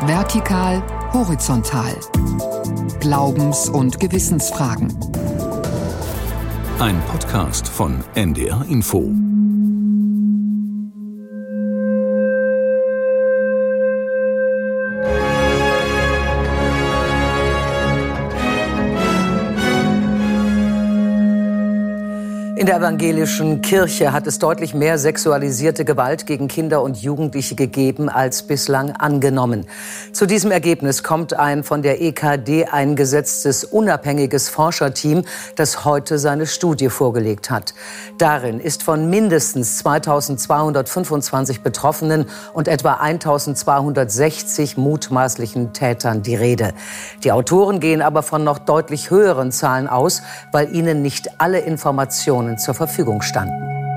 Vertikal, horizontal. Glaubens- und Gewissensfragen. Ein Podcast von NDR Info. In der evangelischen Kirche hat es deutlich mehr sexualisierte Gewalt gegen Kinder und Jugendliche gegeben als bislang angenommen. Zu diesem Ergebnis kommt ein von der EKD eingesetztes unabhängiges Forscherteam, das heute seine Studie vorgelegt hat. Darin ist von mindestens 2225 Betroffenen und etwa 1260 mutmaßlichen Tätern die Rede. Die Autoren gehen aber von noch deutlich höheren Zahlen aus, weil ihnen nicht alle Informationen zur Verfügung standen.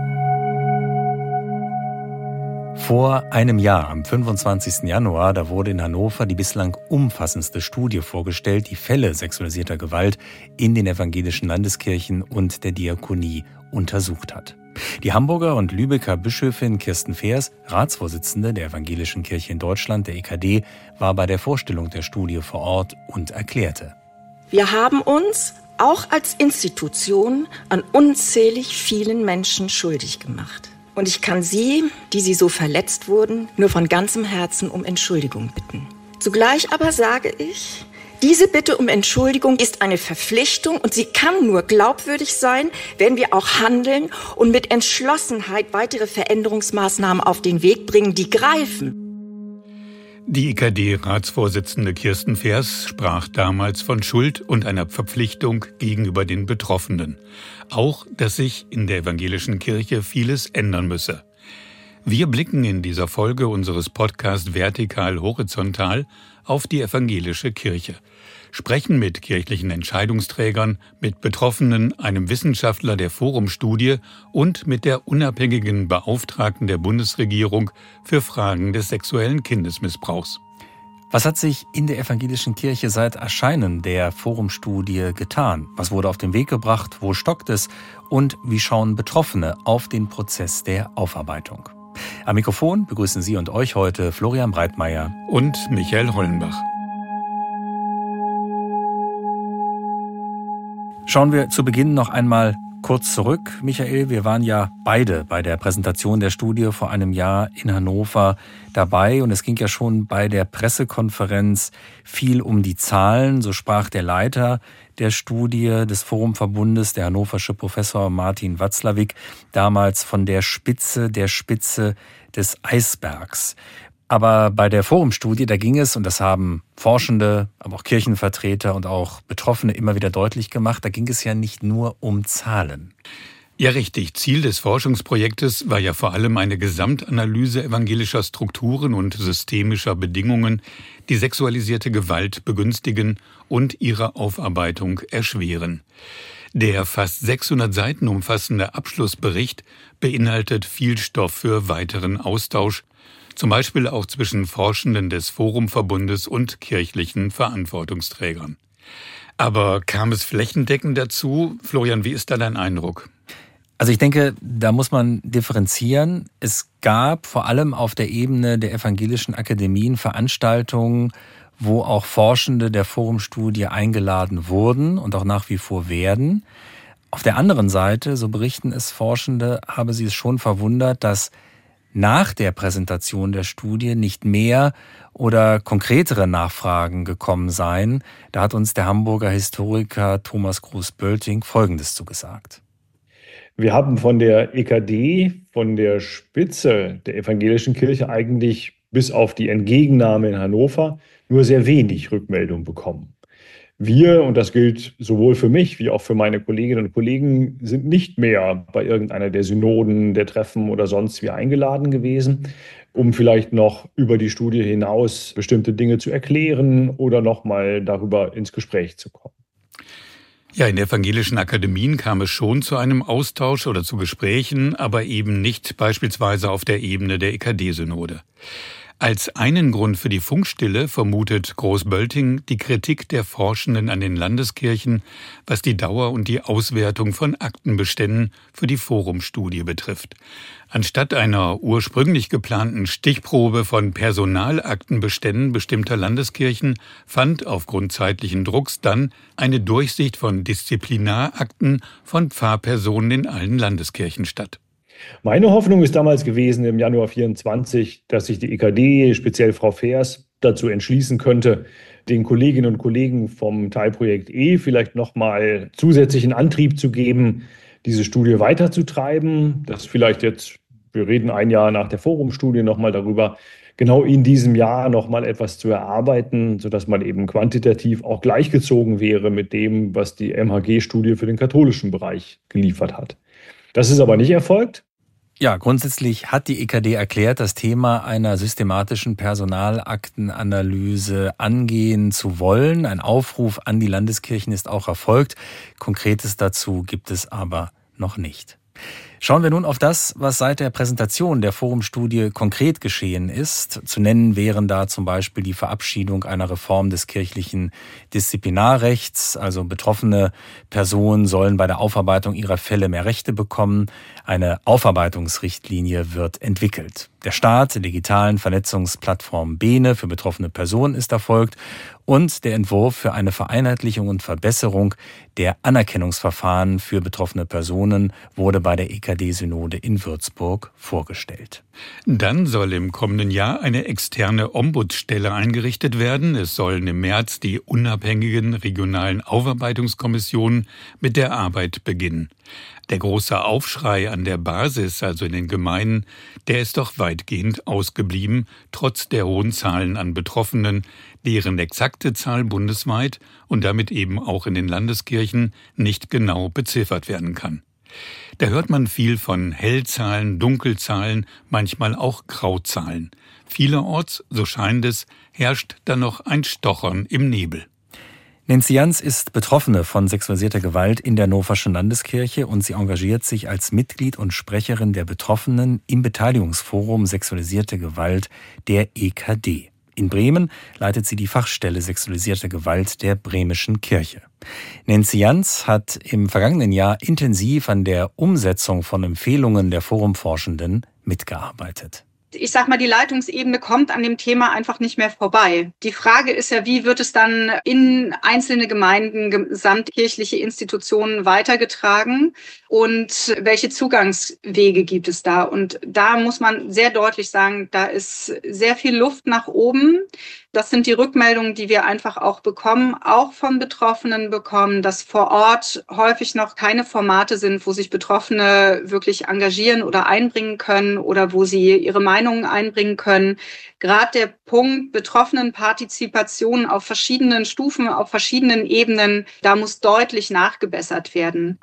Vor einem Jahr, am 25. Januar, da wurde in Hannover die bislang umfassendste Studie vorgestellt, die Fälle sexualisierter Gewalt in den evangelischen Landeskirchen und der Diakonie untersucht hat. Die Hamburger und Lübecker Bischöfin Kirsten Feers, Ratsvorsitzende der Evangelischen Kirche in Deutschland, der EKD, war bei der Vorstellung der Studie vor Ort und erklärte: Wir haben uns auch als Institution an unzählig vielen Menschen schuldig gemacht. Und ich kann Sie, die Sie so verletzt wurden, nur von ganzem Herzen um Entschuldigung bitten. Zugleich aber sage ich, diese Bitte um Entschuldigung ist eine Verpflichtung und sie kann nur glaubwürdig sein, wenn wir auch handeln und mit Entschlossenheit weitere Veränderungsmaßnahmen auf den Weg bringen, die greifen. Die EKD-Ratsvorsitzende Kirsten Feers sprach damals von Schuld und einer Verpflichtung gegenüber den Betroffenen. Auch, dass sich in der evangelischen Kirche vieles ändern müsse. Wir blicken in dieser Folge unseres Podcasts Vertikal, horizontal auf die evangelische Kirche. Sprechen mit kirchlichen Entscheidungsträgern, mit Betroffenen, einem Wissenschaftler der Forum-Studie und mit der unabhängigen Beauftragten der Bundesregierung für Fragen des sexuellen Kindesmissbrauchs. Was hat sich in der evangelischen Kirche seit Erscheinen der Forum-Studie getan? Was wurde auf den Weg gebracht? Wo stockt es? Und wie schauen Betroffene auf den Prozess der Aufarbeitung? Am Mikrofon begrüßen Sie und euch heute Florian Breitmeier und Michael Hollenbach. Schauen wir zu Beginn noch einmal kurz zurück. Michael, wir waren ja beide bei der Präsentation der Studie vor einem Jahr in Hannover dabei. Und es ging ja schon bei der Pressekonferenz viel um die Zahlen. So sprach der Leiter der Studie des Forumverbundes, der hannoversche Professor Martin Watzlawick, damals von der Spitze des Eisbergs. Aber bei der Forumstudie, da ging es, und das haben Forschende, aber auch Kirchenvertreter und auch Betroffene immer wieder deutlich gemacht, da ging es ja nicht nur um Zahlen. Ja, richtig. Ziel des Forschungsprojektes war ja vor allem eine Gesamtanalyse evangelischer Strukturen und systemischer Bedingungen, die sexualisierte Gewalt begünstigen und ihre Aufarbeitung erschweren. Der fast 600 Seiten umfassende Abschlussbericht beinhaltet viel Stoff für weiteren Austausch, zum Beispiel auch zwischen Forschenden des Forumverbundes und kirchlichen Verantwortungsträgern. Aber kam es flächendeckend dazu? Florian, wie ist da dein Eindruck? Also ich denke, da muss man differenzieren. Es gab vor allem auf der Ebene der evangelischen Akademien Veranstaltungen, wo auch Forschende der Forumstudie eingeladen wurden und auch nach wie vor werden. Auf der anderen Seite, so berichten es Forschende, habe sie es schon verwundert, dass nach der Präsentation der Studie nicht mehr oder konkretere Nachfragen gekommen seien. Da hat uns der Hamburger Historiker Thomas Groß-Bölting Folgendes zugesagt. Wir haben von der EKD, von der Spitze der evangelischen Kirche eigentlich bis auf die Entgegennahme in Hannover nur sehr wenig Rückmeldung bekommen. Wir, und das gilt sowohl für mich wie auch für meine Kolleginnen und Kollegen, sind nicht mehr bei irgendeiner der Synoden, der Treffen oder sonst wie eingeladen gewesen, um vielleicht noch über die Studie hinaus bestimmte Dinge zu erklären oder nochmal darüber ins Gespräch zu kommen. Ja, in evangelischen Akademien kam es schon zu einem Austausch oder zu Gesprächen, aber eben nicht beispielsweise auf der Ebene der EKD-Synode. Als einen Grund für die Funkstille vermutet Groß-Bölting die Kritik der Forschenden an den Landeskirchen, was die Dauer und die Auswertung von Aktenbeständen für die Forumstudie betrifft. Anstatt einer ursprünglich geplanten Stichprobe von Personalaktenbeständen bestimmter Landeskirchen fand aufgrund zeitlichen Drucks dann eine Durchsicht von Disziplinarakten von Pfarrpersonen in allen Landeskirchen statt. Meine Hoffnung ist damals gewesen, im Januar 2024, dass sich die EKD, speziell Frau Feers, dazu entschließen könnte, den Kolleginnen und Kollegen vom Teilprojekt E vielleicht nochmal zusätzlichen Antrieb zu geben, diese Studie weiterzutreiben. Das vielleicht jetzt, wir reden ein Jahr nach der Forumstudie nochmal darüber, genau in diesem Jahr nochmal etwas zu erarbeiten, sodass man eben quantitativ auch gleichgezogen wäre mit dem, was die MHG-Studie für den katholischen Bereich geliefert hat. Das ist aber nicht erfolgt. Ja, grundsätzlich hat die EKD erklärt, das Thema einer systematischen Personalaktenanalyse angehen zu wollen. Ein Aufruf an die Landeskirchen ist auch erfolgt. Konkretes dazu gibt es aber noch nicht. Schauen wir nun auf das, was seit der Präsentation der Forumstudie konkret geschehen ist. Zu nennen wären da zum Beispiel die Verabschiedung einer Reform des kirchlichen Disziplinarrechts. Also betroffene Personen sollen bei der Aufarbeitung ihrer Fälle mehr Rechte bekommen. Eine Aufarbeitungsrichtlinie wird entwickelt. Der Start der digitalen Vernetzungsplattform Bene für betroffene Personen ist erfolgt und der Entwurf für eine Vereinheitlichung und Verbesserung der Anerkennungsverfahren für betroffene Personen wurde bei der EKD-Synode in Würzburg vorgestellt. Dann soll im kommenden Jahr eine externe Ombudsstelle eingerichtet werden. Es sollen im März die unabhängigen regionalen Aufarbeitungskommissionen mit der Arbeit beginnen. Der große Aufschrei an der Basis, also in den Gemeinden, der ist doch weitgehend ausgeblieben, trotz der hohen Zahlen an Betroffenen, deren exakte Zahl bundesweit und damit eben auch in den Landeskirchen nicht genau beziffert werden kann. Da hört man viel von Hellzahlen, Dunkelzahlen, manchmal auch Grauzahlen. Vielerorts, so scheint es, herrscht dann noch ein Stochern im Nebel. Nancy Jans ist Betroffene von sexualisierter Gewalt in der Hannoverschen Landeskirche und sie engagiert sich als Mitglied und Sprecherin der Betroffenen im Beteiligungsforum Sexualisierte Gewalt der EKD. In Bremen leitet sie die Fachstelle Sexualisierte Gewalt der Bremischen Kirche. Nancy Jans hat im vergangenen Jahr intensiv an der Umsetzung von Empfehlungen der Forumforschenden mitgearbeitet. Ich sag mal, die Leitungsebene kommt an dem Thema einfach nicht mehr vorbei. Die Frage ist ja, wie wird es dann in einzelne Gemeinden, gesamtkirchliche Institutionen weitergetragen und welche Zugangswege gibt es da? Und da muss man sehr deutlich sagen, da ist sehr viel Luft nach oben. Das sind die Rückmeldungen, die wir einfach auch bekommen, auch von Betroffenen bekommen, dass vor Ort häufig noch keine Formate sind, wo sich Betroffene wirklich engagieren oder einbringen können oder wo sie ihre Meinungen einbringen können. Gerade der Punkt Betroffenenpartizipation auf verschiedenen Stufen, auf verschiedenen Ebenen, da muss deutlich nachgebessert werden.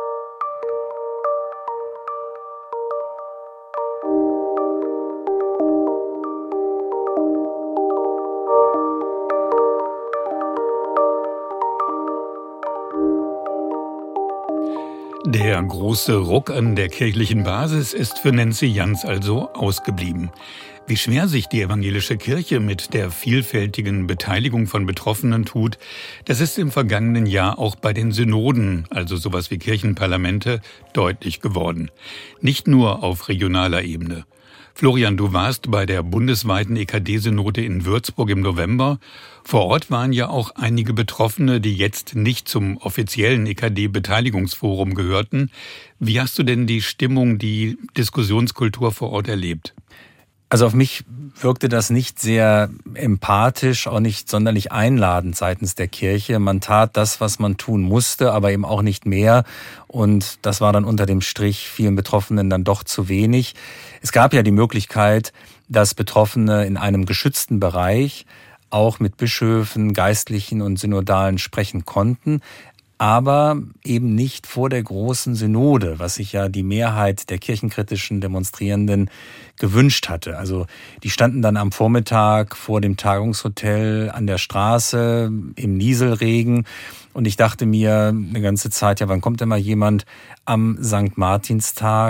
Der große Ruck an der kirchlichen Basis ist für Nancy Jans also ausgeblieben. Wie schwer sich die evangelische Kirche mit der vielfältigen Beteiligung von Betroffenen tut, das ist im vergangenen Jahr auch bei den Synoden, also sowas wie Kirchenparlamente, deutlich geworden. Nicht nur auf regionaler Ebene. Florian, du warst bei der bundesweiten EKD-Synode in Würzburg im November. Vor Ort waren ja auch einige Betroffene, die jetzt nicht zum offiziellen EKD-Beteiligungsforum gehörten. Wie hast du denn die Stimmung, die Diskussionskultur vor Ort erlebt? Also auf mich wirkte das nicht sehr empathisch, auch nicht sonderlich einladend seitens der Kirche. Man tat das, was man tun musste, aber eben auch nicht mehr. Und das war dann unter dem Strich vielen Betroffenen dann doch zu wenig. Es gab ja die Möglichkeit, dass Betroffene in einem geschützten Bereich auch mit Bischöfen, Geistlichen und Synodalen sprechen konnten, aber eben nicht vor der großen Synode, was sich ja die Mehrheit der kirchenkritischen Demonstrierenden gewünscht hatte. Also die standen dann am Vormittag vor dem Tagungshotel an der Straße im Nieselregen und ich dachte mir eine ganze Zeit, ja, wann kommt denn mal jemand am St. Martinstag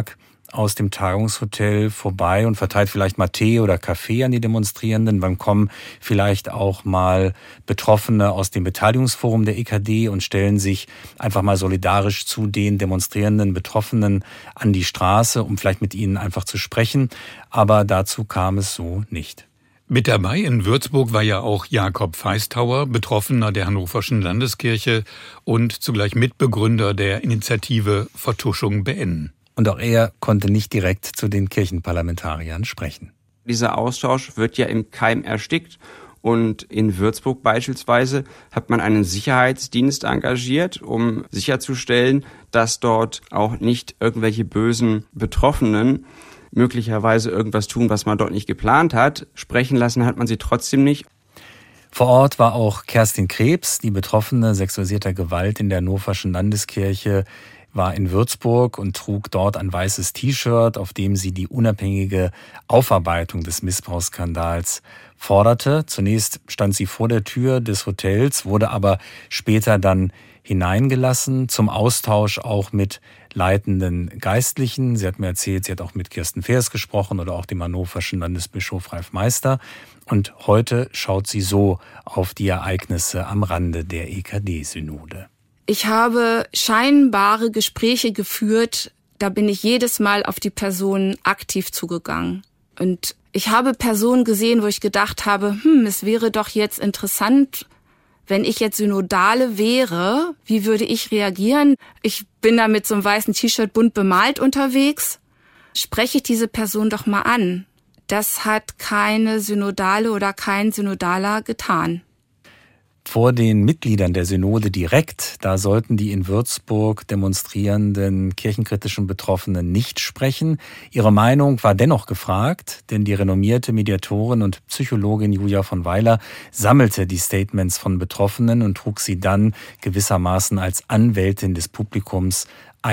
aus dem Tagungshotel vorbei und verteilt vielleicht mal Tee oder Kaffee an die Demonstrierenden. Wann kommen vielleicht auch mal Betroffene aus dem Beteiligungsforum der EKD und stellen sich einfach mal solidarisch zu den demonstrierenden Betroffenen an die Straße, um vielleicht mit ihnen einfach zu sprechen. Aber dazu kam es so nicht. Mit dabei in Würzburg war ja auch Jakob Feistauer, Betroffener der Hannoverschen Landeskirche und zugleich Mitbegründer der Initiative Vertuschung beenden. Und auch er konnte nicht direkt zu den Kirchenparlamentariern sprechen. Dieser Austausch wird ja im Keim erstickt. Und in Würzburg beispielsweise hat man einen Sicherheitsdienst engagiert, um sicherzustellen, dass dort auch nicht irgendwelche bösen Betroffenen möglicherweise irgendwas tun, was man dort nicht geplant hat. Sprechen lassen hat man sie trotzdem nicht. Vor Ort war auch Kerstin Krebs, die Betroffene sexualisierter Gewalt in der Hannoverschen Landeskirche, war in Würzburg und trug dort ein weißes T-Shirt, auf dem sie die unabhängige Aufarbeitung des Missbrauchsskandals forderte. Zunächst stand sie vor der Tür des Hotels, wurde aber später dann hineingelassen, zum Austausch auch mit leitenden Geistlichen. Sie hat mir erzählt, sie hat auch mit Kirsten Feers gesprochen oder auch dem hannoverschen Landesbischof Ralf Meister. Und heute schaut sie so auf die Ereignisse am Rande der EKD-Synode. Ich habe scheinbare Gespräche geführt, da bin ich jedes Mal auf die Personen aktiv zugegangen. Und ich habe Personen gesehen, wo ich gedacht habe, es wäre doch jetzt interessant, wenn ich jetzt Synodale wäre, wie würde ich reagieren? Ich bin da mit so einem weißen T-Shirt bunt bemalt unterwegs. Spreche ich diese Person doch mal an. Das hat keine Synodale oder kein Synodaler getan. Vor den Mitgliedern der Synode direkt, da sollten die in Würzburg demonstrierenden kirchenkritischen Betroffenen nicht sprechen. Ihre Meinung war dennoch gefragt, denn die renommierte Mediatorin und Psychologin Julia von Weiler sammelte die Statements von Betroffenen und trug sie dann gewissermaßen als Anwältin des Publikums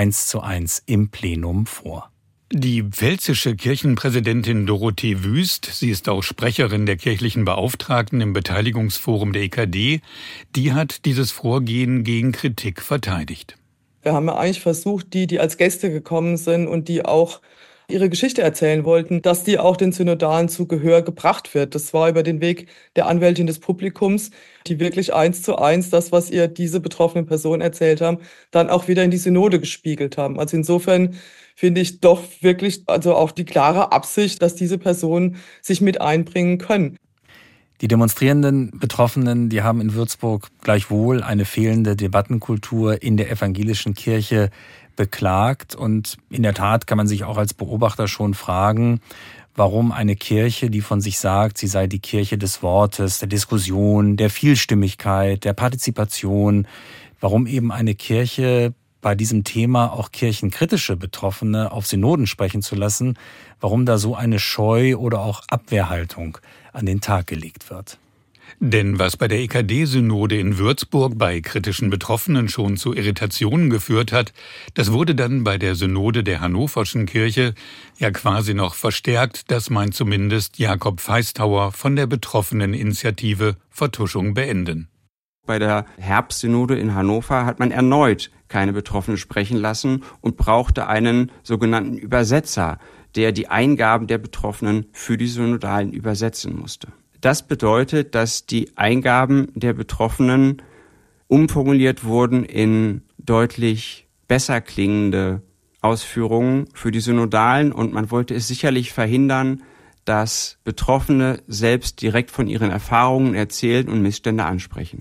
1:1 im Plenum vor. Die pfälzische Kirchenpräsidentin Dorothee Wüst, sie ist auch Sprecherin der kirchlichen Beauftragten im Beteiligungsforum der EKD, die hat dieses Vorgehen gegen Kritik verteidigt. Wir haben ja eigentlich versucht, die als Gäste gekommen sind und die auch ihre Geschichte erzählen wollten, dass die auch den Synodalen zu Gehör gebracht wird. Das war über den Weg der Anwältin des Publikums, die wirklich 1:1 das, was ihr diese betroffenen Personen erzählt haben, dann auch wieder in die Synode gespiegelt haben. Also insofern finde ich doch wirklich also auch die klare Absicht, dass diese Personen sich mit einbringen können. Die demonstrierenden Betroffenen, die haben in Würzburg gleichwohl eine fehlende Debattenkultur in der evangelischen Kirche beklagt. Und in der Tat kann man sich auch als Beobachter schon fragen, warum eine Kirche, die von sich sagt, sie sei die Kirche des Wortes, der Diskussion, der Vielstimmigkeit, der Partizipation, warum eben eine Kirche bei diesem Thema auch kirchenkritische Betroffene auf Synoden sprechen zu lassen, warum da so eine Scheu oder auch Abwehrhaltung an den Tag gelegt wird. Denn was bei der EKD-Synode in Würzburg bei kritischen Betroffenen schon zu Irritationen geführt hat, das wurde dann bei der Synode der Hannoverschen Kirche ja quasi noch verstärkt. Das meint zumindest Jakob Feistauer von der betroffenen Initiative Vertuschung beenden. Bei der Herbstsynode in Hannover hat man erneut keine Betroffenen sprechen lassen und brauchte einen sogenannten Übersetzer, der die Eingaben der Betroffenen für die Synodalen übersetzen musste. Das bedeutet, dass die Eingaben der Betroffenen umformuliert wurden in deutlich besser klingende Ausführungen für die Synodalen und man wollte es sicherlich verhindern, dass Betroffene selbst direkt von ihren Erfahrungen erzählen und Missstände ansprechen.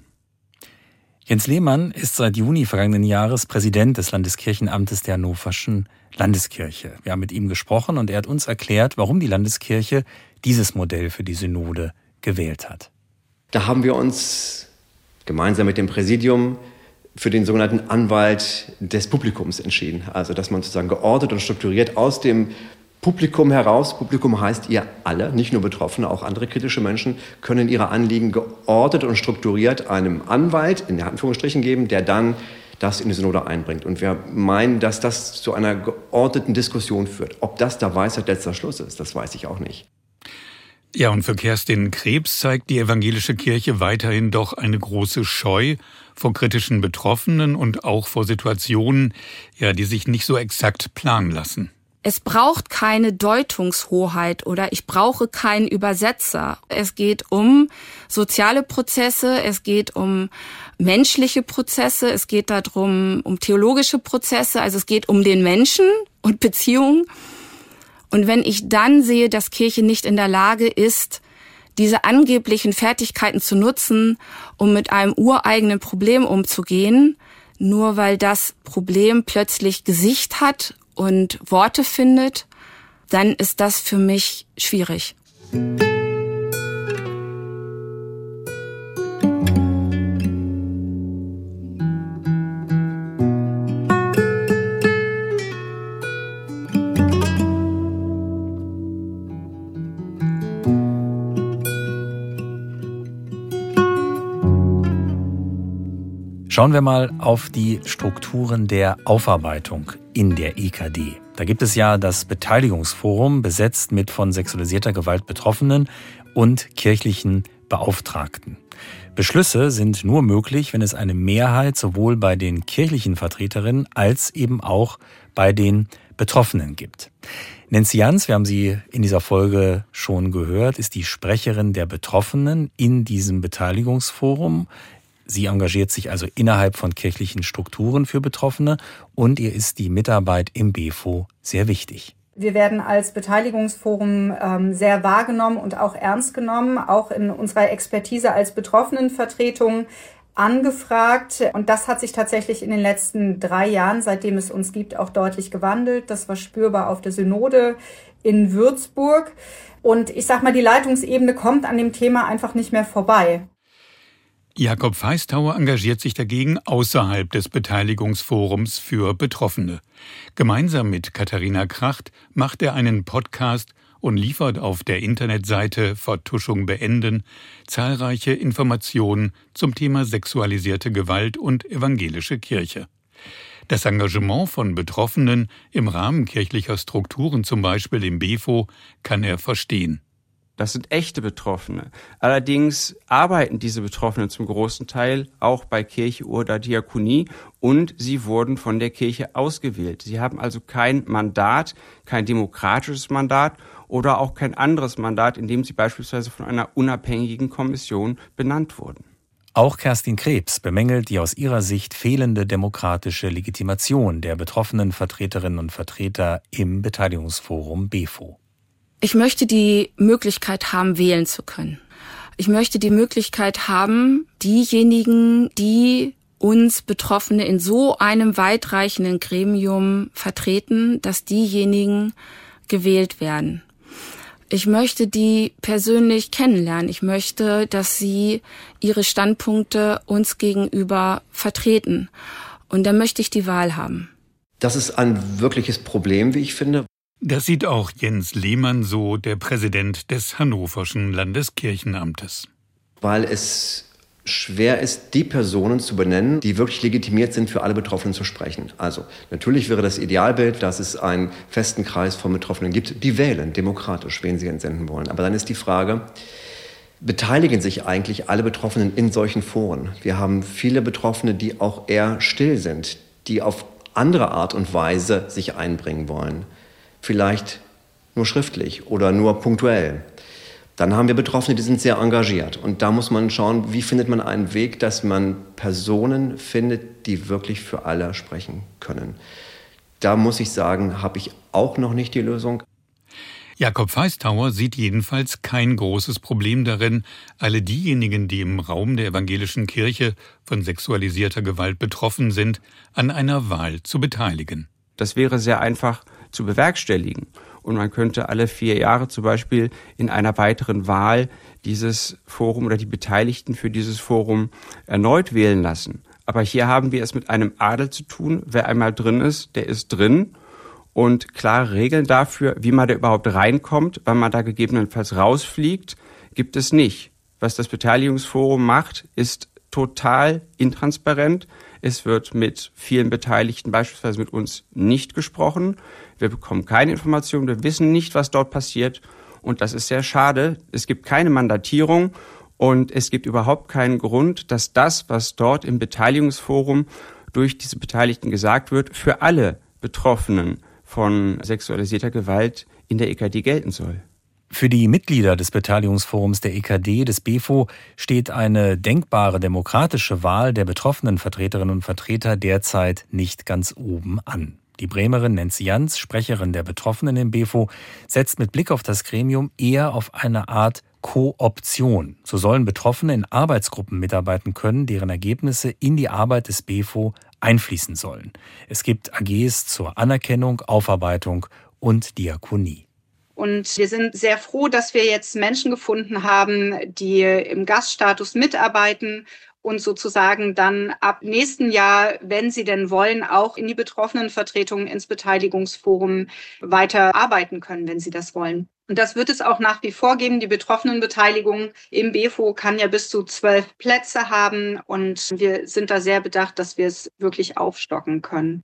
Jens Lehmann ist seit Juni vergangenen Jahres Präsident des Landeskirchenamtes der Hannoverschen Landeskirche. Wir haben mit ihm gesprochen und er hat uns erklärt, warum die Landeskirche dieses Modell für die Synode gewählt hat. Da haben wir uns gemeinsam mit dem Präsidium für den sogenannten Anwalt des Publikums entschieden. Also dass man sozusagen geordnet und strukturiert aus dem Publikum heraus, Publikum heißt ihr alle, nicht nur Betroffene, auch andere kritische Menschen, können ihre Anliegen geordnet und strukturiert einem Anwalt, in Anführungsstrichen geben, der dann das in die Synode einbringt. Und wir meinen, dass das zu einer geordneten Diskussion führt. Ob das der Weisheit letzter Schluss ist, das weiß ich auch nicht. Ja, und für Kerstin Krebs zeigt die evangelische Kirche weiterhin doch eine große Scheu vor kritischen Betroffenen und auch vor Situationen, ja, die sich nicht so exakt planen lassen. Es braucht keine Deutungshoheit oder ich brauche keinen Übersetzer. Es geht um soziale Prozesse, es geht um menschliche Prozesse, es geht darum, um theologische Prozesse, also es geht um den Menschen und Beziehungen. Und wenn ich dann sehe, dass Kirche nicht in der Lage ist, diese angeblichen Fertigkeiten zu nutzen, um mit einem ureigenen Problem umzugehen, nur weil das Problem plötzlich Gesicht hat und Worte findet, dann ist das für mich schwierig. Schauen wir mal auf die Strukturen der Aufarbeitung in der EKD. Da gibt es ja das Beteiligungsforum, besetzt mit von sexualisierter Gewalt Betroffenen und kirchlichen Beauftragten. Beschlüsse sind nur möglich, wenn es eine Mehrheit sowohl bei den kirchlichen Vertreterinnen als eben auch bei den Betroffenen gibt. Nancy Jans, wir haben sie in dieser Folge schon gehört, ist die Sprecherin der Betroffenen in diesem Beteiligungsforum. Sie engagiert sich also innerhalb von kirchlichen Strukturen für Betroffene und ihr ist die Mitarbeit im BEFO sehr wichtig. Wir werden als Beteiligungsforum sehr wahrgenommen und auch ernst genommen, auch in unserer Expertise als Betroffenenvertretung angefragt. Und das hat sich tatsächlich in den letzten 3 Jahren, seitdem es uns gibt, auch deutlich gewandelt. Das war spürbar auf der Synode in Würzburg. Und ich sag mal, die Leitungsebene kommt an dem Thema einfach nicht mehr vorbei. Jakob Feistauer engagiert sich dagegen außerhalb des Beteiligungsforums für Betroffene. Gemeinsam mit Katharina Kracht macht er einen Podcast und liefert auf der Internetseite Vertuschung beenden zahlreiche Informationen zum Thema sexualisierte Gewalt und evangelische Kirche. Das Engagement von Betroffenen im Rahmen kirchlicher Strukturen, zum Beispiel im BEFO, kann er verstehen. Das sind echte Betroffene. Allerdings arbeiten diese Betroffenen zum großen Teil auch bei Kirche oder Diakonie und sie wurden von der Kirche ausgewählt. Sie haben also kein Mandat, kein demokratisches Mandat oder auch kein anderes Mandat, in dem sie beispielsweise von einer unabhängigen Kommission benannt wurden. Auch Kerstin Krebs bemängelt die aus ihrer Sicht fehlende demokratische Legitimation der betroffenen Vertreterinnen und Vertreter im Beteiligungsforum BEFO. Ich möchte die Möglichkeit haben, wählen zu können. Ich möchte die Möglichkeit haben, diejenigen, die uns Betroffene in so einem weitreichenden Gremium vertreten, dass diejenigen gewählt werden. Ich möchte die persönlich kennenlernen. Ich möchte, dass sie ihre Standpunkte uns gegenüber vertreten. Und dann möchte ich die Wahl haben. Das ist ein wirkliches Problem, wie ich finde. Das sieht auch Jens Lehmann so, der Präsident des Hannoverschen Landeskirchenamtes. Weil es schwer ist, die Personen zu benennen, die wirklich legitimiert sind, für alle Betroffenen zu sprechen. Also natürlich wäre das Idealbild, dass es einen festen Kreis von Betroffenen gibt, die wählen, demokratisch, wen sie entsenden wollen. Aber dann ist die Frage, beteiligen sich eigentlich alle Betroffenen in solchen Foren? Wir haben viele Betroffene, die auch eher still sind, die auf andere Art und Weise sich einbringen wollen. Vielleicht nur schriftlich oder nur punktuell. Dann haben wir Betroffene, die sind sehr engagiert. Und da muss man schauen, wie findet man einen Weg, dass man Personen findet, die wirklich für alle sprechen können. Da muss ich sagen, habe ich auch noch nicht die Lösung. Jakob Feistauer sieht jedenfalls kein großes Problem darin, alle diejenigen, die im Raum der evangelischen Kirche von sexualisierter Gewalt betroffen sind, an einer Wahl zu beteiligen. Das wäre sehr einfach zu bewerkstelligen. Und man könnte alle 4 Jahre zum Beispiel in einer weiteren Wahl dieses Forum oder die Beteiligten für dieses Forum erneut wählen lassen. Aber hier haben wir es mit einem Adel zu tun. Wer einmal drin ist, der ist drin. Und klare Regeln dafür, wie man da überhaupt reinkommt, wann man da gegebenenfalls rausfliegt, gibt es nicht. Was das Beteiligungsforum macht, ist total intransparent. Es wird mit vielen Beteiligten, beispielsweise mit uns, nicht gesprochen. Wir bekommen keine Informationen, wir wissen nicht, was dort passiert. Und das ist sehr schade. Es gibt keine Mandatierung und es gibt überhaupt keinen Grund, dass das, was dort im Beteiligungsforum durch diese Beteiligten gesagt wird, für alle Betroffenen von sexualisierter Gewalt in der EKD gelten soll. Für die Mitglieder des Beteiligungsforums der EKD, des BEFO, steht eine denkbare demokratische Wahl der betroffenen Vertreterinnen und Vertreter derzeit nicht ganz oben an. Die Bremerin Nancy Jans, Sprecherin der Betroffenen im BEFO, setzt mit Blick auf das Gremium eher auf eine Art Kooption. So sollen Betroffene in Arbeitsgruppen mitarbeiten können, deren Ergebnisse in die Arbeit des BEFO einfließen sollen. Es gibt AGs zur Anerkennung, Aufarbeitung und Diakonie. Und wir sind sehr froh, dass wir jetzt Menschen gefunden haben, die im Gaststatus mitarbeiten und sozusagen dann ab nächsten Jahr, wenn sie denn wollen, auch in die Betroffenenvertretungen ins Beteiligungsforum weiter arbeiten können, wenn sie das wollen. Und das wird es auch nach wie vor geben. Die Betroffenenbeteiligung im BEFO kann ja bis zu 12 Plätze haben und wir sind da sehr bedacht, dass wir es wirklich aufstocken können.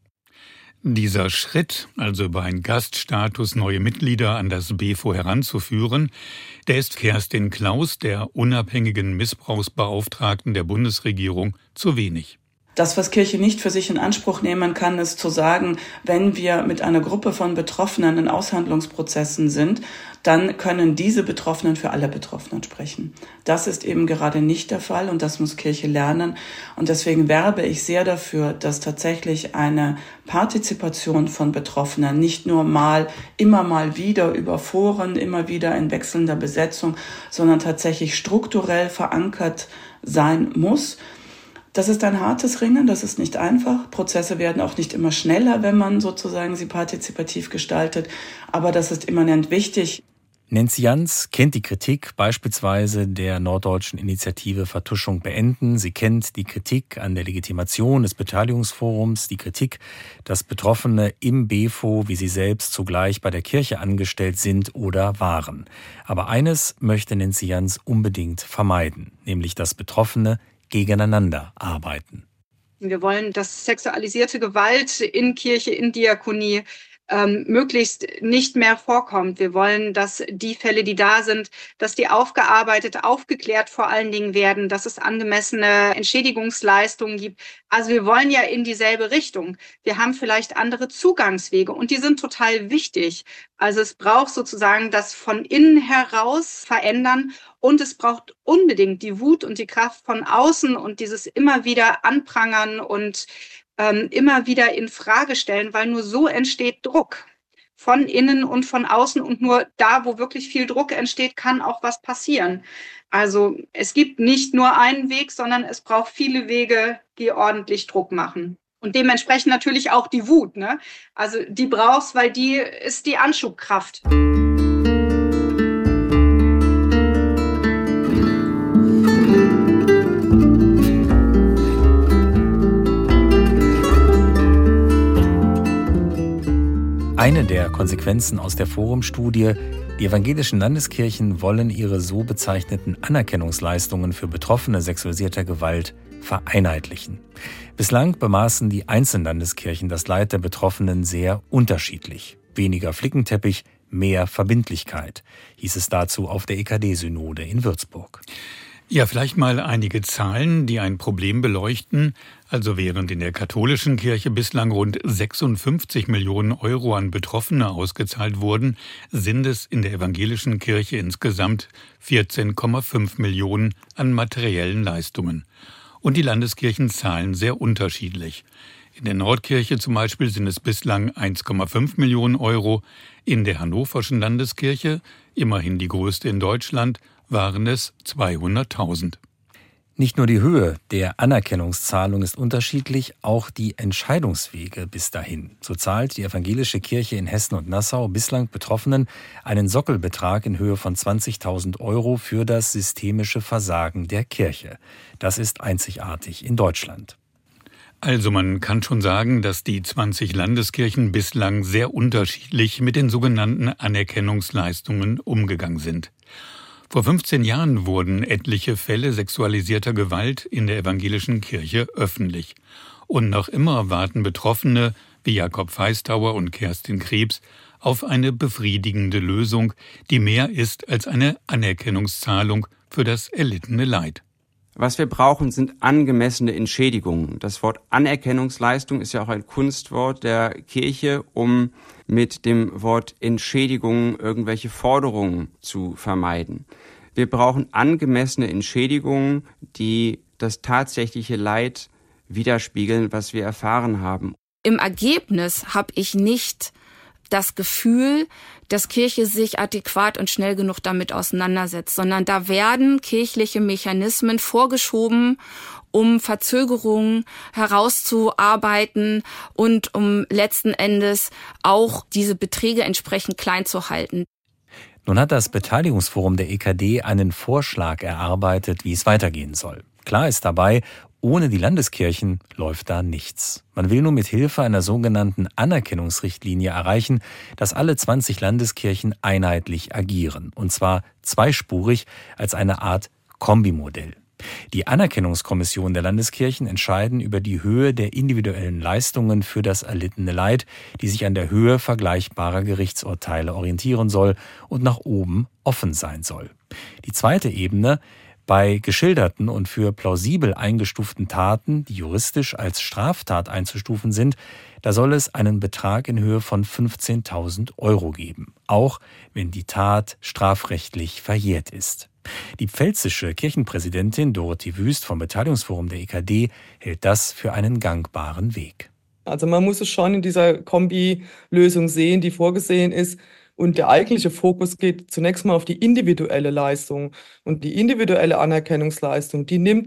Dieser Schritt, also über einen Gaststatus neue Mitglieder an das BEFO heranzuführen, der ist Kerstin Klaus, der unabhängigen Missbrauchsbeauftragten der Bundesregierung, zu wenig. Das, was Kirche nicht für sich in Anspruch nehmen kann, ist zu sagen, wenn wir mit einer Gruppe von Betroffenen in Aushandlungsprozessen sind, dann können diese Betroffenen für alle Betroffenen sprechen. Das ist eben gerade nicht der Fall und das muss Kirche lernen. Und deswegen werbe ich sehr dafür, dass tatsächlich eine Partizipation von Betroffenen nicht nur immer mal wieder über Foren, immer wieder in wechselnder Besetzung, sondern tatsächlich strukturell verankert sein muss. Das ist ein hartes Ringen, das ist nicht einfach. Prozesse werden auch nicht immer schneller, wenn man sozusagen sie partizipativ gestaltet. Aber das ist immanent wichtig. Nancy Jans kennt die Kritik beispielsweise der norddeutschen Initiative Vertuschung beenden. Sie kennt die Kritik an der Legitimation des Beteiligungsforums, die Kritik, dass Betroffene im BEFO, wie sie selbst, zugleich bei der Kirche angestellt sind oder waren. Aber eines möchte Nancy Jans unbedingt vermeiden, nämlich dass Betroffene gegeneinander arbeiten. Wir wollen, dass sexualisierte Gewalt in Kirche, in Diakonie möglichst nicht mehr vorkommt. Wir wollen, dass die Fälle, die da sind, dass die aufgearbeitet, aufgeklärt vor allen Dingen werden, dass es angemessene Entschädigungsleistungen gibt. Also wir wollen ja in dieselbe Richtung. Wir haben vielleicht andere Zugangswege und die sind total wichtig. Also es braucht sozusagen das von innen heraus verändern und es braucht unbedingt die Wut und die Kraft von außen und dieses immer wieder anprangern und immer wieder in Frage stellen, weil nur so entsteht Druck von innen und von außen und nur da, wo wirklich viel Druck entsteht, kann auch was passieren. Also es gibt nicht nur einen Weg, sondern es braucht viele Wege, die ordentlich Druck machen. Und dementsprechend natürlich auch die Wut, ne? Also die brauchst, weil die ist die Anschubkraft. Eine der Konsequenzen aus der Forumstudie: Die evangelischen Landeskirchen wollen ihre so bezeichneten Anerkennungsleistungen für Betroffene sexualisierter Gewalt vereinheitlichen. Bislang bemaßen die einzelnen Landeskirchen das Leid der Betroffenen sehr unterschiedlich. Weniger Flickenteppich, mehr Verbindlichkeit, hieß es dazu auf der EKD-Synode in Würzburg. Ja, vielleicht mal einige Zahlen, die ein Problem beleuchten. Also während in der katholischen Kirche bislang rund 56 Millionen Euro an Betroffene ausgezahlt wurden, sind es in der evangelischen Kirche insgesamt 14,5 Millionen an materiellen Leistungen. Und die Landeskirchen zahlen sehr unterschiedlich. In der Nordkirche zum Beispiel sind es bislang 1,5 Millionen Euro. In der Hannoverschen Landeskirche, immerhin die größte in Deutschland, waren es 200.000. Nicht nur die Höhe der Anerkennungszahlung ist unterschiedlich, auch die Entscheidungswege bis dahin. So zahlt die evangelische Kirche in Hessen und Nassau bislang Betroffenen einen Sockelbetrag in Höhe von 20.000 Euro für das systemische Versagen der Kirche. Das ist einzigartig in Deutschland. Also man kann schon sagen, dass die 20 Landeskirchen bislang sehr unterschiedlich mit den sogenannten Anerkennungsleistungen umgegangen sind. Vor 15 Jahren wurden etliche Fälle sexualisierter Gewalt in der evangelischen Kirche öffentlich. Und noch immer warten Betroffene wie Jakob Feistauer und Kerstin Krebs auf eine befriedigende Lösung, die mehr ist als eine Anerkennungszahlung für das erlittene Leid. Was wir brauchen, sind angemessene Entschädigungen. Das Wort Anerkennungsleistung ist ja auch ein Kunstwort der Kirche, um mit dem Wort Entschädigung irgendwelche Forderungen zu vermeiden. Wir brauchen angemessene Entschädigungen, die das tatsächliche Leid widerspiegeln, was wir erfahren haben. Im Ergebnis habe ich nicht das Gefühl, dass Kirche sich adäquat und schnell genug damit auseinandersetzt, sondern da werden kirchliche Mechanismen vorgeschoben, um Verzögerungen herauszuarbeiten und um letzten Endes auch diese Beträge entsprechend klein zu halten. Nun hat das Beteiligungsforum der EKD einen Vorschlag erarbeitet, wie es weitergehen soll. Klar ist dabei, ohne die Landeskirchen läuft da nichts. Man will nur mit Hilfe einer sogenannten Anerkennungsrichtlinie erreichen, dass alle 20 Landeskirchen einheitlich agieren. Und zwar zweispurig als eine Art Kombimodell. Die Anerkennungskommission der Landeskirchen entscheiden über die Höhe der individuellen Leistungen für das erlittene Leid, die sich an der Höhe vergleichbarer Gerichtsurteile orientieren soll und nach oben offen sein soll. Die zweite Ebene: bei geschilderten und für plausibel eingestuften Taten, die juristisch als Straftat einzustufen sind, da soll es einen Betrag in Höhe von 15.000 € geben, auch wenn die Tat strafrechtlich verjährt ist. Die pfälzische Kirchenpräsidentin Dorothee Wüst vom Beteiligungsforum der EKD hält das für einen gangbaren Weg. Also man muss es schon in dieser Kombi-Lösung sehen, die vorgesehen ist. Und der eigentliche Fokus geht zunächst mal auf die individuelle Leistung. Und die individuelle Anerkennungsleistung, die nimmt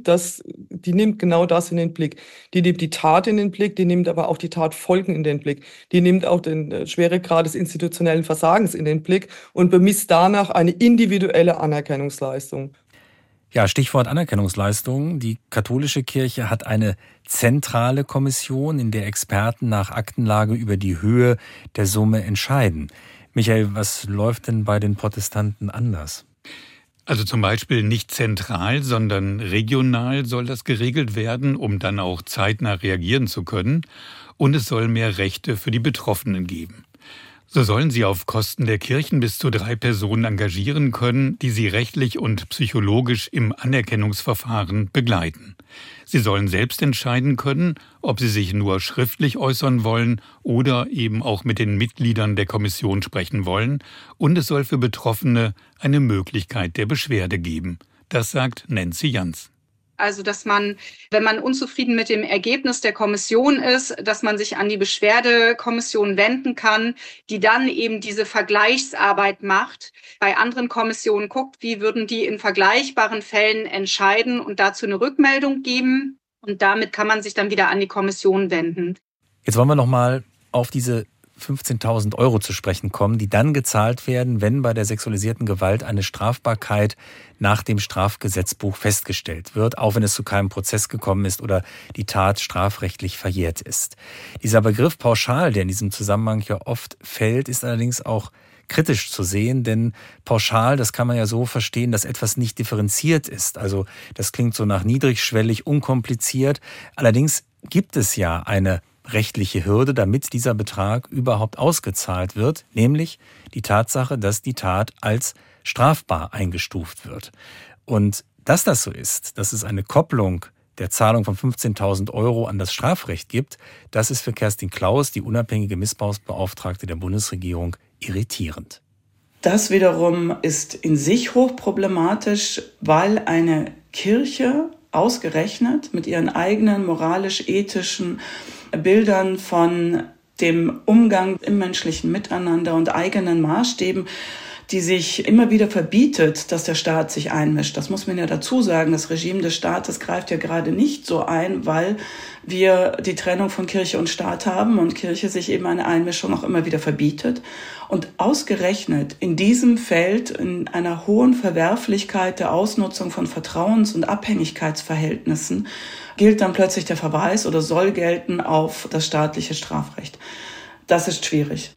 genau das in den Blick. Die nimmt die Tat in den Blick, die nimmt aber auch die Tatfolgen in den Blick. Die nimmt auch den Schweregrad des institutionellen Versagens in den Blick und bemisst danach eine individuelle Anerkennungsleistung. Ja, Stichwort Anerkennungsleistung. Die katholische Kirche hat eine zentrale Kommission, in der Experten nach Aktenlage über die Höhe der Summe entscheiden. Michael, was läuft denn bei den Protestanten anders? Also zum Beispiel nicht zentral, sondern regional soll das geregelt werden, um dann auch zeitnah reagieren zu können. Und es soll mehr Rechte für die Betroffenen geben. So sollen sie auf Kosten der Kirchen bis zu 3 Personen engagieren können, die sie rechtlich und psychologisch im Anerkennungsverfahren begleiten. Sie sollen selbst entscheiden können, ob sie sich nur schriftlich äußern wollen oder eben auch mit den Mitgliedern der Kommission sprechen wollen. Und es soll für Betroffene eine Möglichkeit der Beschwerde geben. Das sagt Nancy Jans. Also, dass man, wenn man unzufrieden mit dem Ergebnis der Kommission ist, dass man sich an die Beschwerdekommission wenden kann, die dann eben diese Vergleichsarbeit macht, bei anderen Kommissionen guckt, wie würden die in vergleichbaren Fällen entscheiden und dazu eine Rückmeldung geben. Und damit kann man sich dann wieder an die Kommission wenden. Jetzt wollen wir noch mal auf diese 15.000 € zu sprechen kommen, die dann gezahlt werden, wenn bei der sexualisierten Gewalt eine Strafbarkeit nach dem Strafgesetzbuch festgestellt wird, auch wenn es zu keinem Prozess gekommen ist oder die Tat strafrechtlich verjährt ist. Dieser Begriff pauschal, der in diesem Zusammenhang ja oft fällt, ist allerdings auch kritisch zu sehen, denn pauschal, das kann man ja so verstehen, dass etwas nicht differenziert ist. Also das klingt so nach niedrigschwellig, unkompliziert. Allerdings gibt es ja eine rechtliche Hürde, damit dieser Betrag überhaupt ausgezahlt wird, nämlich die Tatsache, dass die Tat als strafbar eingestuft wird. Und dass das so ist, dass es eine Kopplung der Zahlung von 15.000 € an das Strafrecht gibt, das ist für Kerstin Klaus, die unabhängige Missbrauchsbeauftragte der Bundesregierung, irritierend. Das wiederum ist in sich hochproblematisch, weil eine Kirche ausgerechnet mit ihren eigenen moralisch-ethischen Bildern von dem Umgang im menschlichen Miteinander und eigenen Maßstäben, die sich immer wieder verbietet, dass der Staat sich einmischt. Das muss man ja dazu sagen. Das Regime des Staates greift ja gerade nicht so ein, weil wir die Trennung von Kirche und Staat haben und Kirche sich eben eine Einmischung auch immer wieder verbietet. Und ausgerechnet in diesem Feld, in einer hohen Verwerflichkeit der Ausnutzung von Vertrauens- und Abhängigkeitsverhältnissen, gilt dann plötzlich der Verweis oder soll gelten auf das staatliche Strafrecht. Das ist schwierig.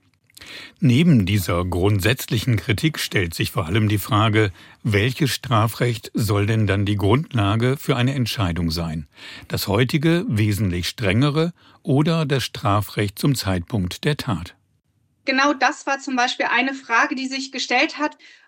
Neben dieser grundsätzlichen Kritik stellt sich vor allem die Frage, welches Strafrecht soll denn dann die Grundlage für eine Entscheidung sein? Das heutige, wesentlich strengere oder das Strafrecht zum Zeitpunkt der Tat? Genau das war zum Beispiel eine Frage, die sich gestellt hat.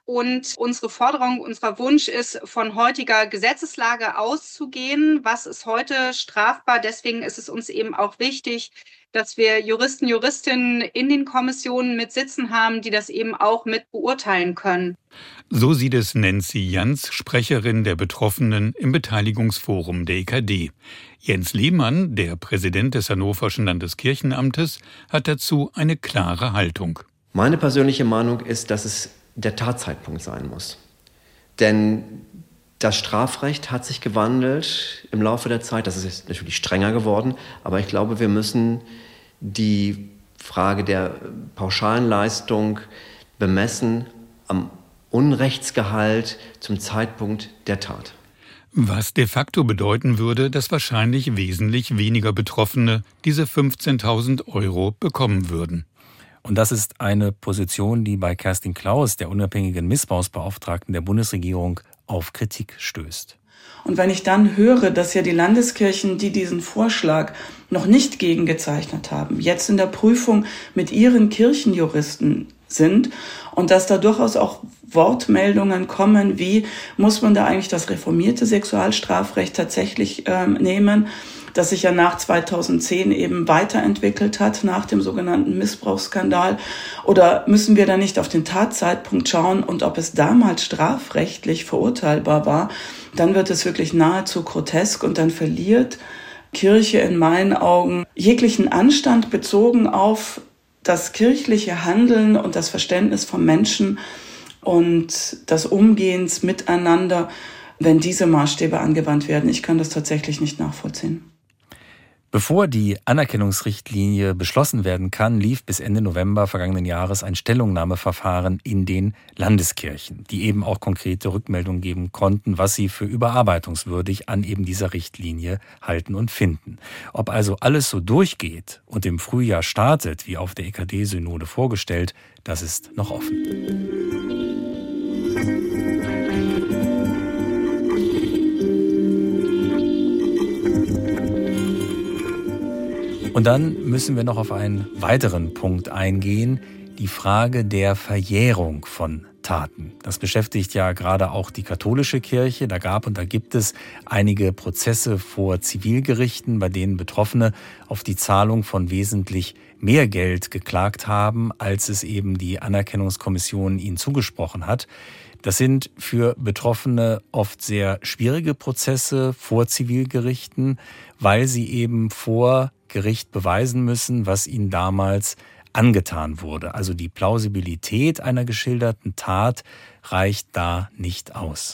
Und unsere Forderung, unser Wunsch ist, von heutiger Gesetzeslage auszugehen. Was ist heute strafbar? Deswegen ist es uns eben auch wichtig, dass wir Juristen, Juristinnen in den Kommissionen mit sitzen haben, die das eben auch mit beurteilen können. So sieht es Nancy Jans, Sprecherin der Betroffenen im Beteiligungsforum der EKD. Jens Lehmann, der Präsident des Hannoverschen Landeskirchenamtes, hat dazu eine klare Haltung. Meine persönliche Meinung ist, dass es der Tatzeitpunkt sein muss. Denn das Strafrecht hat sich gewandelt im Laufe der Zeit. Das ist natürlich strenger geworden, aber ich glaube, wir müssen die Frage der pauschalen Leistung bemessen am Unrechtsgehalt zum Zeitpunkt der Tat. Was de facto bedeuten würde, dass wahrscheinlich wesentlich weniger Betroffene diese 15.000 € bekommen würden. Und das ist eine Position, die bei Kerstin Klaus, der unabhängigen Missbrauchsbeauftragten der Bundesregierung, auf Kritik stößt. Und wenn ich dann höre, dass ja die Landeskirchen, die diesen Vorschlag noch nicht gegengezeichnet haben, jetzt in der Prüfung mit ihren Kirchenjuristen sind und dass da durchaus auch Wortmeldungen kommen, wie muss man da eigentlich das reformierte Sexualstrafrecht tatsächlich nehmen, das sich ja nach 2010 eben weiterentwickelt hat, nach dem sogenannten Missbrauchsskandal. Oder müssen wir da nicht auf den Tatzeitpunkt schauen und ob es damals strafrechtlich verurteilbar war, dann wird es wirklich nahezu grotesk und dann verliert Kirche in meinen Augen jeglichen Anstand bezogen auf das kirchliche Handeln und das Verständnis von Menschen und das Umgehens miteinander, wenn diese Maßstäbe angewandt werden. Ich kann das tatsächlich nicht nachvollziehen. Bevor die Anerkennungsrichtlinie beschlossen werden kann, lief bis Ende November vergangenen Jahres ein Stellungnahmeverfahren in den Landeskirchen, die eben auch konkrete Rückmeldungen geben konnten, was sie für überarbeitungswürdig an eben dieser Richtlinie halten und finden. Ob also alles so durchgeht und im Frühjahr startet, wie auf der EKD-Synode vorgestellt, das ist noch offen. Und dann müssen wir noch auf einen weiteren Punkt eingehen, die Frage der Verjährung von Taten. Das beschäftigt ja gerade auch die katholische Kirche. Da gab und da gibt es einige Prozesse vor Zivilgerichten, bei denen Betroffene auf die Zahlung von wesentlich mehr Geld geklagt haben, als es eben die Anerkennungskommission ihnen zugesprochen hat. Das sind für Betroffene oft sehr schwierige Prozesse vor Zivilgerichten, weil sie eben vor Gericht beweisen müssen, was ihnen damals angetan wurde. Also die Plausibilität einer geschilderten Tat reicht da nicht aus.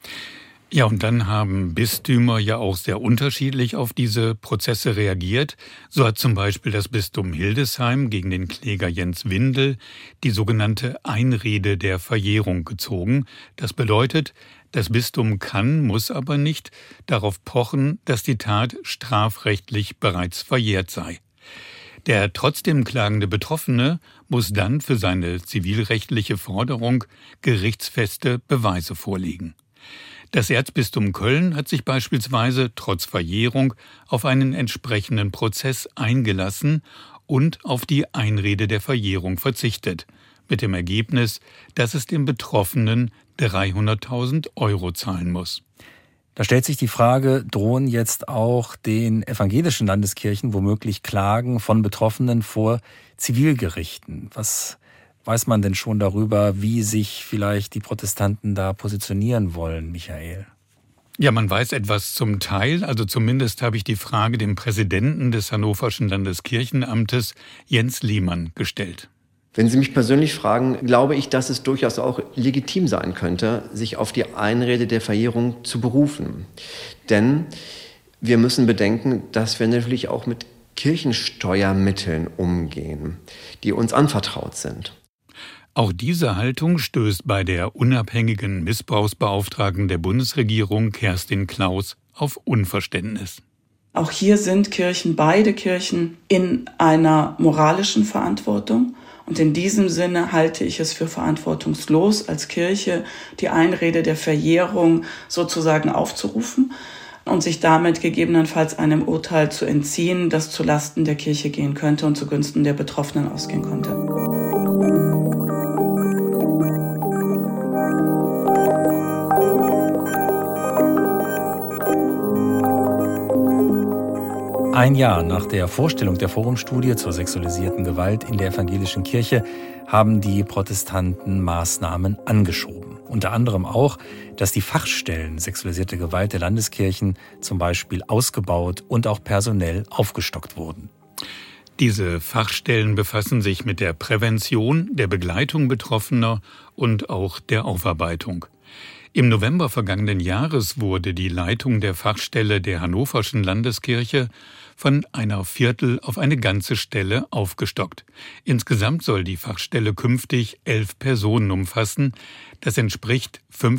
Ja, und dann haben Bistümer ja auch sehr unterschiedlich auf diese Prozesse reagiert. So hat zum Beispiel das Bistum Hildesheim gegen den Kläger Jens Windel die sogenannte Einrede der Verjährung gezogen. Das bedeutet, das Bistum kann, muss aber nicht darauf pochen, dass die Tat strafrechtlich bereits verjährt sei. Der trotzdem klagende Betroffene muss dann für seine zivilrechtliche Forderung gerichtsfeste Beweise vorlegen. Das Erzbistum Köln hat sich beispielsweise trotz Verjährung auf einen entsprechenden Prozess eingelassen und auf die Einrede der Verjährung verzichtet, mit dem Ergebnis, dass es dem Betroffenen 300.000 € zahlen muss. Da stellt sich die Frage, drohen jetzt auch den evangelischen Landeskirchen womöglich Klagen von Betroffenen vor Zivilgerichten? Was weiß man denn schon darüber, wie sich vielleicht die Protestanten da positionieren wollen, Michael? Ja, man weiß etwas zum Teil. Also zumindest habe ich die Frage dem Präsidenten des Hannoverschen Landeskirchenamtes, Jens Lehmann, gestellt. Wenn Sie mich persönlich fragen, glaube ich, dass es durchaus auch legitim sein könnte, sich auf die Einrede der Verjährung zu berufen. Denn wir müssen bedenken, dass wir natürlich auch mit Kirchensteuermitteln umgehen, die uns anvertraut sind. Auch diese Haltung stößt bei der unabhängigen Missbrauchsbeauftragten der Bundesregierung, Kerstin Klaus, auf Unverständnis. Auch hier sind beide Kirchen in einer moralischen Verantwortung. Und in diesem Sinne halte ich es für verantwortungslos, als Kirche die Einrede der Verjährung sozusagen aufzurufen und sich damit gegebenenfalls einem Urteil zu entziehen, das zulasten der Kirche gehen könnte und zugunsten der Betroffenen ausgehen konnte. Ein Jahr nach der Vorstellung der Forumstudie zur sexualisierten Gewalt in der evangelischen Kirche haben die Protestanten Maßnahmen angeschoben. Unter anderem auch, dass die Fachstellen sexualisierte Gewalt der Landeskirchen zum Beispiel ausgebaut und auch personell aufgestockt wurden. Diese Fachstellen befassen sich mit der Prävention, der Begleitung Betroffener und auch der Aufarbeitung. Im November vergangenen Jahres wurde die Leitung der Fachstelle der Hannoverschen Landeskirche von einer Viertel auf eine ganze Stelle aufgestockt. Insgesamt soll die Fachstelle künftig 11 Personen umfassen. Das entspricht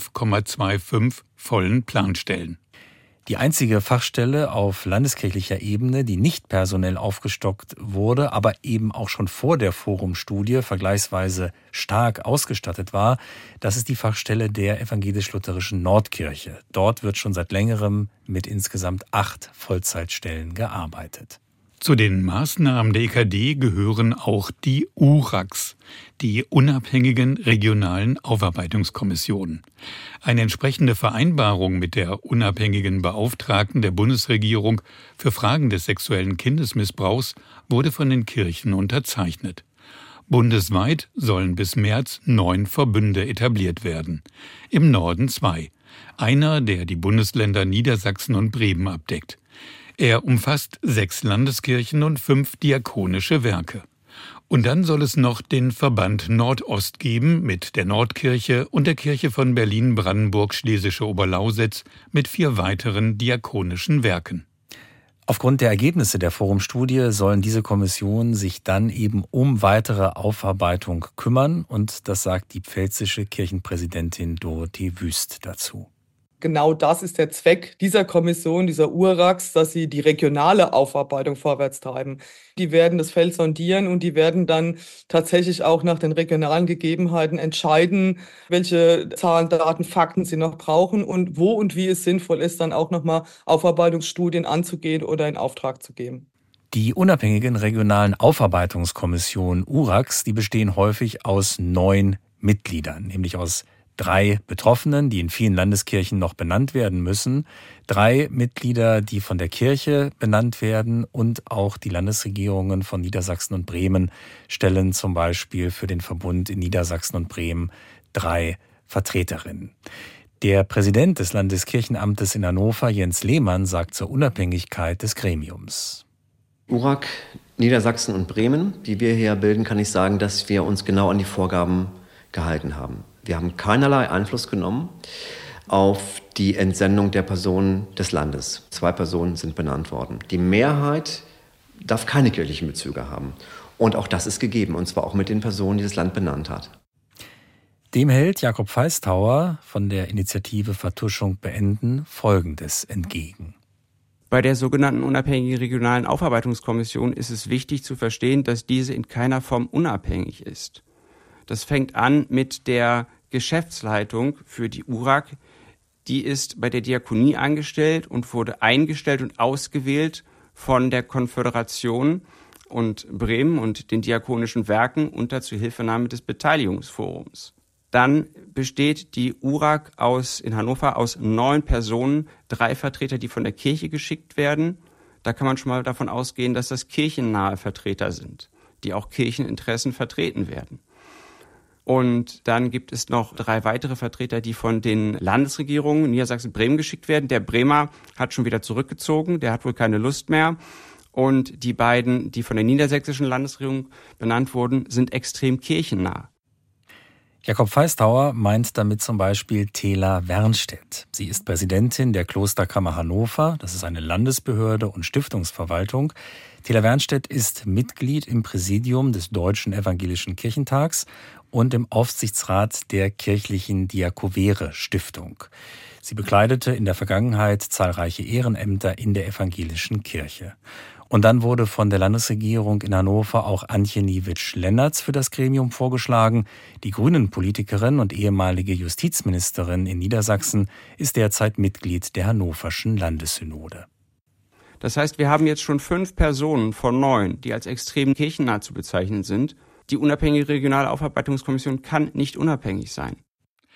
5,25 vollen Planstellen. Die einzige Fachstelle auf landeskirchlicher Ebene, die nicht personell aufgestockt wurde, aber eben auch schon vor der Forumstudie vergleichsweise stark ausgestattet war, das ist die Fachstelle der evangelisch-lutherischen Nordkirche. Dort wird schon seit längerem mit insgesamt 8 Vollzeitstellen gearbeitet. Zu den Maßnahmen der EKD gehören auch die URACs, die unabhängigen regionalen Aufarbeitungskommissionen. Eine entsprechende Vereinbarung mit der unabhängigen Beauftragten der Bundesregierung für Fragen des sexuellen Kindesmissbrauchs wurde von den Kirchen unterzeichnet. Bundesweit sollen bis März 9 Verbünde etabliert werden. Im Norden 2. Einer, der die Bundesländer Niedersachsen und Bremen abdeckt. Er umfasst 6 Landeskirchen und 5 diakonische Werke. Und dann soll es noch den Verband Nordost geben mit der Nordkirche und der Kirche von Berlin-Brandenburg-Schlesische Oberlausitz mit 4 weiteren diakonischen Werken. Aufgrund der Ergebnisse der Forumstudie sollen diese Kommissionen sich dann eben um weitere Aufarbeitung kümmern. Und das sagt die pfälzische Kirchenpräsidentin Dorothee Wüst dazu. Genau das ist der Zweck dieser Kommission, dieser URACs, dass sie die regionale Aufarbeitung vorwärts treiben. Die werden das Feld sondieren und die werden dann tatsächlich auch nach den regionalen Gegebenheiten entscheiden, welche Zahlen, Daten, Fakten sie noch brauchen und wo und wie es sinnvoll ist, dann auch nochmal Aufarbeitungsstudien anzugehen oder in Auftrag zu geben. Die unabhängigen regionalen Aufarbeitungskommissionen URACs, die bestehen häufig aus 9 Mitgliedern, nämlich aus 3 Betroffenen, die in vielen Landeskirchen noch benannt werden müssen, 3 Mitglieder, die von der Kirche benannt werden und auch die Landesregierungen von Niedersachsen und Bremen stellen zum Beispiel für den Verbund in Niedersachsen und Bremen 3 Vertreterinnen. Der Präsident des Landeskirchenamtes in Hannover, Jens Lehmann, sagt zur Unabhängigkeit des Gremiums. URAC, Niedersachsen und Bremen, die wir hier bilden, kann ich sagen, dass wir uns genau an die Vorgaben gehalten haben. Wir haben keinerlei Einfluss genommen auf die Entsendung der Personen des Landes. 2 Personen sind benannt worden. Die Mehrheit darf keine kirchlichen Bezüge haben. Und auch das ist gegeben, und zwar auch mit den Personen, die das Land benannt hat. Dem hält Jakob Feistauer von der Initiative Vertuschung beenden Folgendes entgegen. Bei der sogenannten unabhängigen regionalen Aufarbeitungskommission ist es wichtig zu verstehen, dass diese in keiner Form unabhängig ist. Das fängt an mit der Geschäftsleitung für die URAC. Die ist bei der Diakonie angestellt und wurde eingestellt und ausgewählt von der Konföderation und Bremen und den diakonischen Werken unter Zuhilfenahme des Beteiligungsforums. Dann besteht die URAC in Hannover aus 9 Personen, 3 Vertreter, die von der Kirche geschickt werden. Da kann man schon mal davon ausgehen, dass das kirchennahe Vertreter sind, die auch Kircheninteressen vertreten werden. Und dann gibt es noch 3 weitere Vertreter, die von den Landesregierungen Niedersachsen und Bremen geschickt werden. Der Bremer hat schon wieder zurückgezogen, der hat wohl keine Lust mehr. Und die beiden, die von der niedersächsischen Landesregierung benannt wurden, sind extrem kirchennah. Jakob Feistauer meint damit zum Beispiel Tela Wernstedt. Sie ist Präsidentin der Klosterkammer Hannover. Das ist eine Landesbehörde und Stiftungsverwaltung. Tela Wernstedt ist Mitglied im Präsidium des Deutschen Evangelischen Kirchentags und im Aufsichtsrat der kirchlichen Diakovere Stiftung. Sie bekleidete in der Vergangenheit zahlreiche Ehrenämter in der evangelischen Kirche. Und dann wurde von der Landesregierung in Hannover auch Antje Niewicz-Lennartz für das Gremium vorgeschlagen. Die Grünen-Politikerin und ehemalige Justizministerin in Niedersachsen ist derzeit Mitglied der Hannoverschen Landessynode. Das heißt, wir haben jetzt schon 5 Personen von 9, die als extrem kirchennah zu bezeichnen sind. Die unabhängige regionale Aufarbeitungskommission kann nicht unabhängig sein.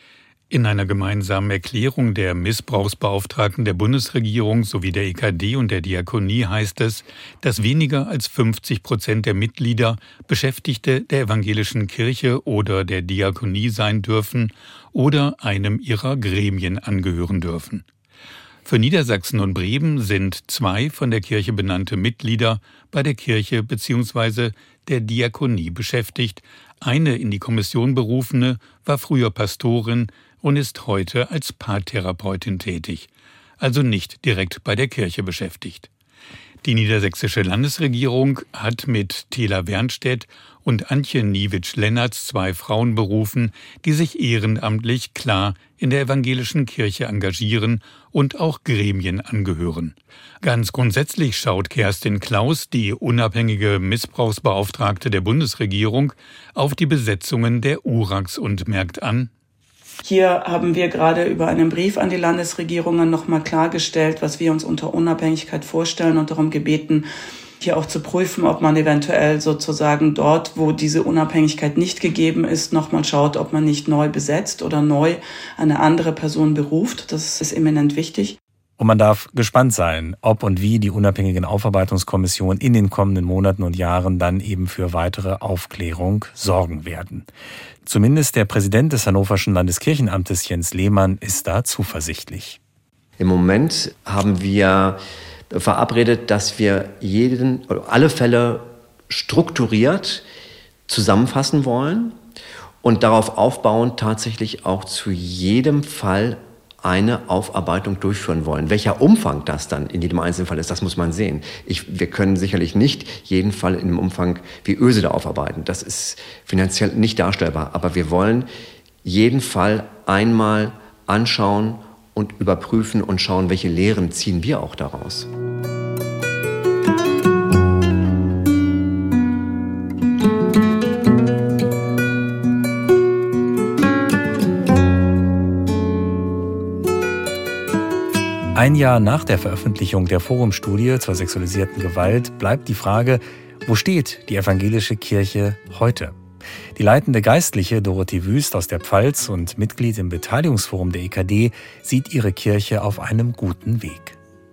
In einer gemeinsamen Erklärung der Missbrauchsbeauftragten der Bundesregierung sowie der EKD und der Diakonie heißt es, dass weniger als 50% der Mitglieder Beschäftigte der evangelischen Kirche oder der Diakonie sein dürfen oder einem ihrer Gremien angehören dürfen. Für Niedersachsen und Bremen sind 2 von der Kirche benannte Mitglieder bei der Kirche bzw. der Diakonie beschäftigt. Eine in die Kommission berufene war früher Pastorin und ist heute als Paartherapeutin tätig, also nicht direkt bei der Kirche beschäftigt. Die niedersächsische Landesregierung hat mit Thela Wernstedt und Antje Niewitsch-Lennertz 2 Frauen berufen, die sich ehrenamtlich klar in der evangelischen Kirche engagieren und auch Gremien angehören. Ganz grundsätzlich schaut Kerstin Klaus, die unabhängige Missbrauchsbeauftragte der Bundesregierung, auf die Besetzungen der URACs und merkt an: Hier haben wir gerade über einen Brief an die Landesregierungen nochmal klargestellt, was wir uns unter Unabhängigkeit vorstellen und darum gebeten, hier auch zu prüfen, ob man eventuell sozusagen dort, wo diese Unabhängigkeit nicht gegeben ist, nochmal schaut, ob man nicht neu besetzt oder neu eine andere Person beruft. Das ist eminent wichtig. Und man darf gespannt sein, ob und wie die unabhängigen Aufarbeitungskommissionen in den kommenden Monaten und Jahren dann eben für weitere Aufklärung sorgen werden. Zumindest der Präsident des Hannoverschen Landeskirchenamtes, Jens Lehmann, ist da zuversichtlich. Im Moment haben wir verabredet, dass wir alle Fälle strukturiert zusammenfassen wollen und darauf aufbauend tatsächlich auch zu jedem Fall eine Aufarbeitung durchführen wollen. Welcher Umfang das dann in jedem einzelnen Fall ist, das muss man sehen. Wir können sicherlich nicht jeden Fall in einem Umfang wie Ösede aufarbeiten. Das ist finanziell nicht darstellbar. Aber wir wollen jeden Fall einmal anschauen und überprüfen und schauen, welche Lehren ziehen wir auch daraus. Ein Jahr nach der Veröffentlichung der Forumstudie zur sexualisierten Gewalt bleibt die Frage, wo steht die evangelische Kirche heute? Die leitende Geistliche Dorothee Wüst aus der Pfalz und Mitglied im Beteiligungsforum der EKD sieht ihre Kirche auf einem guten Weg.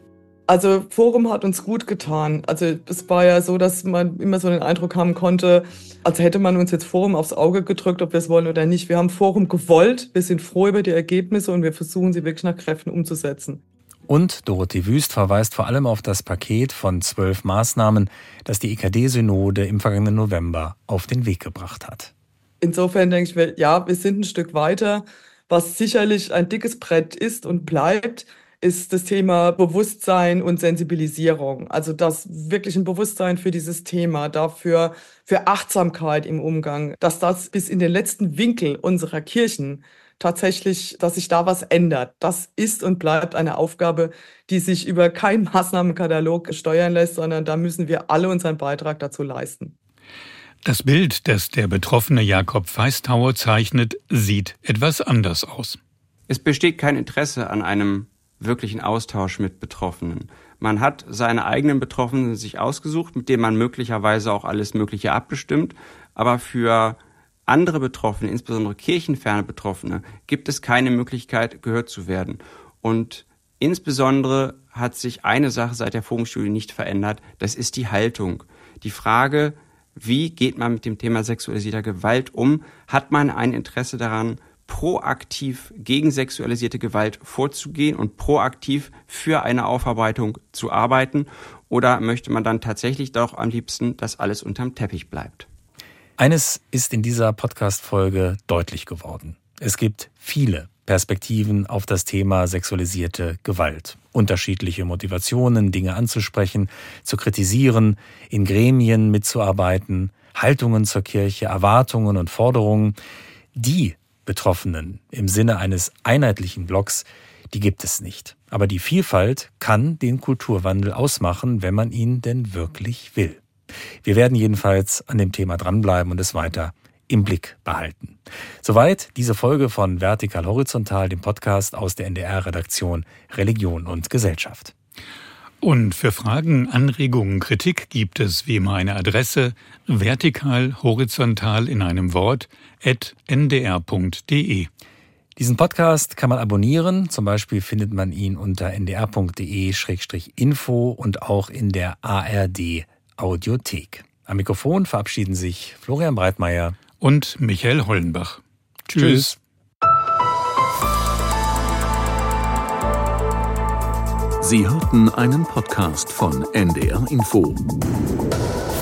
Also Forum hat uns gut getan. Also es war ja so, dass man immer so den Eindruck haben konnte, als hätte man uns jetzt Forum aufs Auge gedrückt, ob wir es wollen oder nicht. Wir haben Forum gewollt, wir sind froh über die Ergebnisse und wir versuchen sie wirklich nach Kräften umzusetzen. Und Dorothee Wüst verweist vor allem auf das Paket von 12 Maßnahmen, das die EKD-Synode im vergangenen November auf den Weg gebracht hat. Insofern denke ich mir, ja, wir sind ein Stück weiter. Was sicherlich ein dickes Brett ist und bleibt, ist das Thema Bewusstsein und Sensibilisierung. Also das wirklich ein Bewusstsein für dieses Thema, dafür für Achtsamkeit im Umgang, dass das bis in den letzten Winkel unserer Kirchen tatsächlich, dass sich da was ändert. Das ist und bleibt eine Aufgabe, die sich über keinen Maßnahmenkatalog steuern lässt, sondern da müssen wir alle unseren Beitrag dazu leisten. Das Bild, das der betroffene Jakob Feistauer zeichnet, sieht etwas anders aus. Es besteht kein Interesse an einem wirklichen Austausch mit Betroffenen. Man hat seine eigenen Betroffenen sich ausgesucht, mit denen man möglicherweise auch alles Mögliche abgestimmt, aber für andere Betroffene, insbesondere kirchenferne Betroffene, gibt es keine Möglichkeit, gehört zu werden. Und insbesondere hat sich eine Sache seit der Forumstudie nicht verändert, das ist die Haltung. Die Frage, wie geht man mit dem Thema sexualisierter Gewalt um? Hat man ein Interesse daran, proaktiv gegen sexualisierte Gewalt vorzugehen und proaktiv für eine Aufarbeitung zu arbeiten? Oder möchte man dann tatsächlich doch am liebsten, dass alles unterm Teppich bleibt? Eines ist in dieser Podcast-Folge deutlich geworden. Es gibt viele Perspektiven auf das Thema sexualisierte Gewalt. Unterschiedliche Motivationen, Dinge anzusprechen, zu kritisieren, in Gremien mitzuarbeiten, Haltungen zur Kirche, Erwartungen und Forderungen. Die Betroffenen im Sinne eines einheitlichen Blocks, die gibt es nicht. Aber die Vielfalt kann den Kulturwandel ausmachen, wenn man ihn denn wirklich will. Wir werden jedenfalls an dem Thema dranbleiben und es weiter im Blick behalten. Soweit diese Folge von Vertikal Horizontal, dem Podcast aus der NDR-Redaktion Religion und Gesellschaft. Und für Fragen, Anregungen, Kritik gibt es wie immer eine Adresse vertikal horizontal in einem Wort @ndr.de. Diesen Podcast kann man abonnieren. Zum Beispiel findet man ihn unter ndr.de/info und auch in der ARD Audiothek. Am Mikrofon verabschieden sich Florian Breitmeier und Michael Hollenbach. Tschüss. Sie hörten einen Podcast von NDR Info.